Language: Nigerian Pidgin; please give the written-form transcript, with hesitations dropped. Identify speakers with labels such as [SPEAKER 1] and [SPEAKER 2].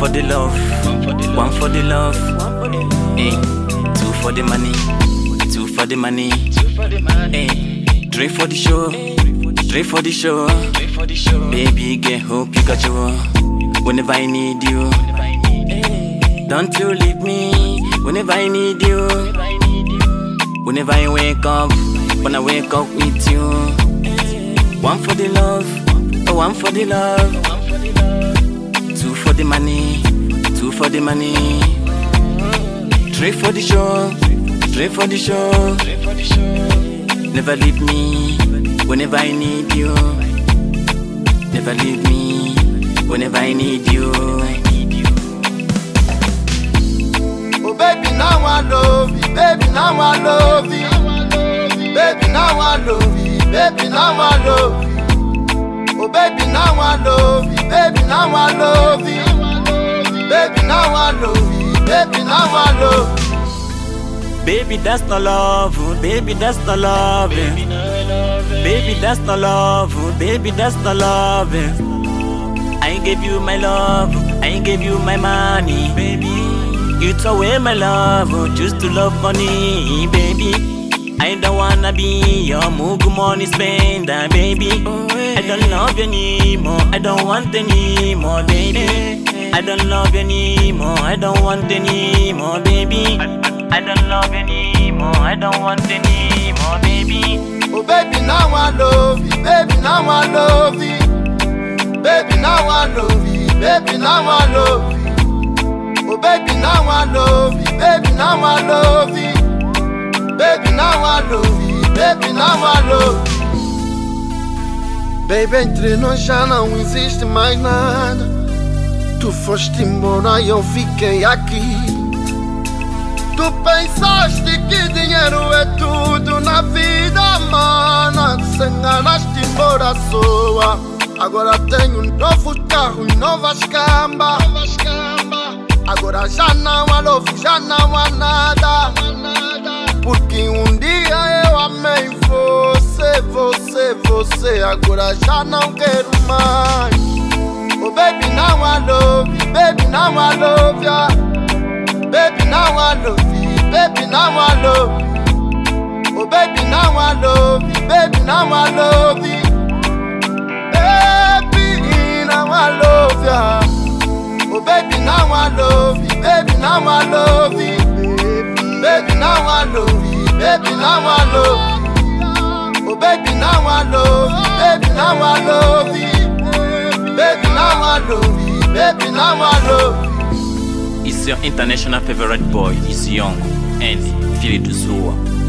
[SPEAKER 1] for the love, one for the love. Hey, two for the money, two for the money. Hey, three for the show, three for the show. Baby, get hope you got your whenever I need you. Don't you leave me whenever I need you. Whenever I wake up, when I wake up with you. One for the love, oh, one for the love. Two for the money, two for the money. Three for the show, three for the show. Never leave me whenever I need you. Never leave me whenever I need you.
[SPEAKER 2] Oh baby, now I love you. Baby, now I love you. Baby, now I love you. Baby, now I love you. Oh baby, now I love you. Baby, now I love you. Baby, now I love you. Baby, now I love you.
[SPEAKER 1] Baby, that's not love. Baby, that's not love. Baby, that's not love. Baby, that's not love. I gave you my love. I gave you my money, baby. You throw away my love just to love money, baby. I don't wanna be your mugu money spender, baby. I don't love you anymore. I don't want any more, baby. I don't love you anymore. I don't want any more, baby. I don't love you anymore. I don't want any more, baby.
[SPEAKER 2] Oh baby, now I love you. Baby, now I love you. Baby, now I love you. Baby, now I love you. Oh baby, now I love you. Baby, now I love you. Baby, now I love you. Baby, now I love you. Baby, entre nós já não existe mais nada. Tu foste embora e eu fiquei aqui. Tu pensaste que dinheiro é tudo na vida, mana. Se enganaste embora à soa. Agora tenho um novo carro e novas cambas. Agora já não há love, já não há nada. Porque um dia eu amei você, você, você. Agora já não quero mais. Oh baby, now I love you. Baby, now I love ya. Baby, now I love you. Baby, now I love you. Oh baby, now I love you. Baby, now I love you. Baby, now I love ya. Oh baby, now I love you. Baby, now I love you. Baby, now I love you. Baby, now I love you. Oh baby, now I love you. Baby, now I love you. Baby, now I love you. Baby, now I love you.
[SPEAKER 1] It's your international favorite boy, it's Young and Philly Duzua.